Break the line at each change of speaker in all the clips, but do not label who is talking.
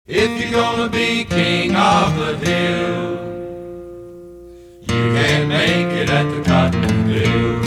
If you're gonna be king of the hill, you can't make it at the cotton mill.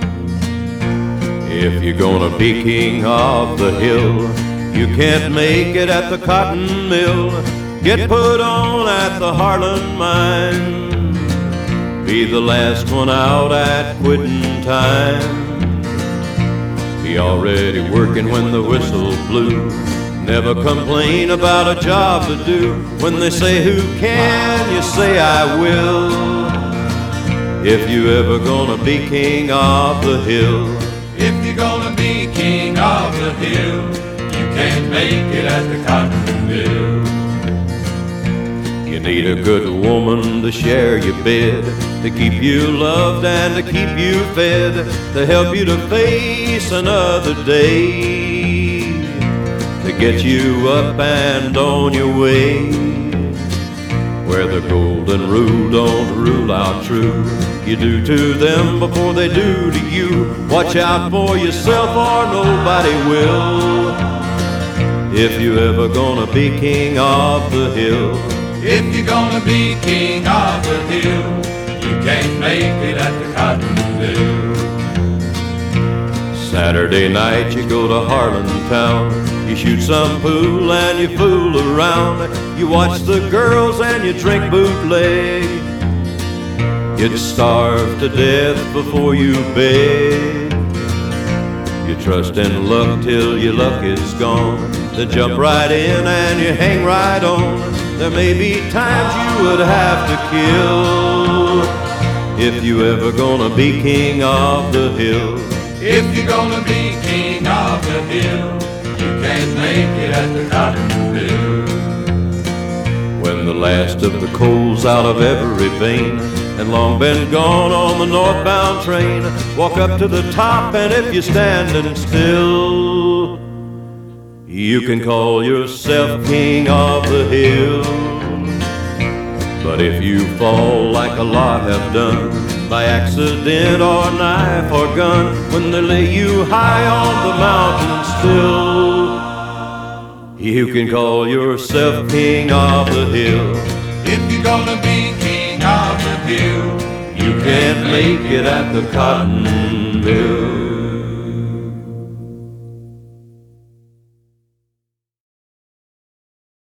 If you're gonna be king of the hill, you can't make it at the cotton mill. Get put on at the Harlan mine, be the last one out at quitting time. Be already working when the whistle blew. Never complain about a job to do. When they say who can, you say I will. If you ever gonna be king of the hill,
if you're gonna be king of the hill, you can't make it at the cotton mill.
You need a good woman to share your bed, to keep you loved and to keep you fed, to help you to face another day, to get you up and on your way. Where the golden rule don't rule out true, you do to them before they do to you. Watch out for yourself or nobody will. If you ever gonna be king of the hill,
if you're gonna be king of the hill, you can't make it at the cotton mill.
Saturday night you go to Harlan town, you shoot some pool and you fool around. You watch the girls and you drink bootleg. You'd starve to death before you beg. You trust in luck till your luck is gone, then jump right in and you hang right on. There may be times you would have to kill, if you ever gonna be king of the hill.
If you're gonna be king of the hill, you can't make it at the cotton mill.
When the last of the coal's out of every vein and long been gone on the northbound train, walk up to the top and if you're standing still, you can call yourself king of the hill. But if you fall like a lot have done, by accident or knife or gun, when they lay you high on the mountain still, you can call yourself king of the hill.
If you're gonna be king of the hill,
you can't make it at the cotton mill.